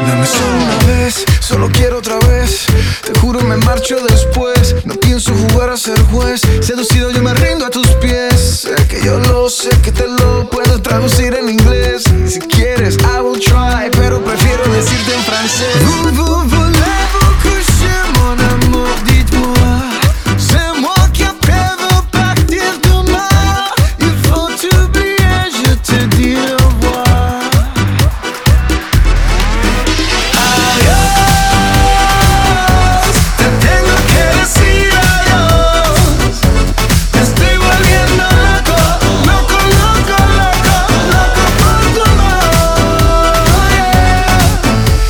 Dame solo una vez, solo quiero otra vez. Te juro me marcho después. No pienso jugar a ser juez. Seducido yo me rindo a tus pies. Sé que yo lo sé, que te lo puedo traducir en inglés. Y si quieres I will try, pero prefiero decirte en francés.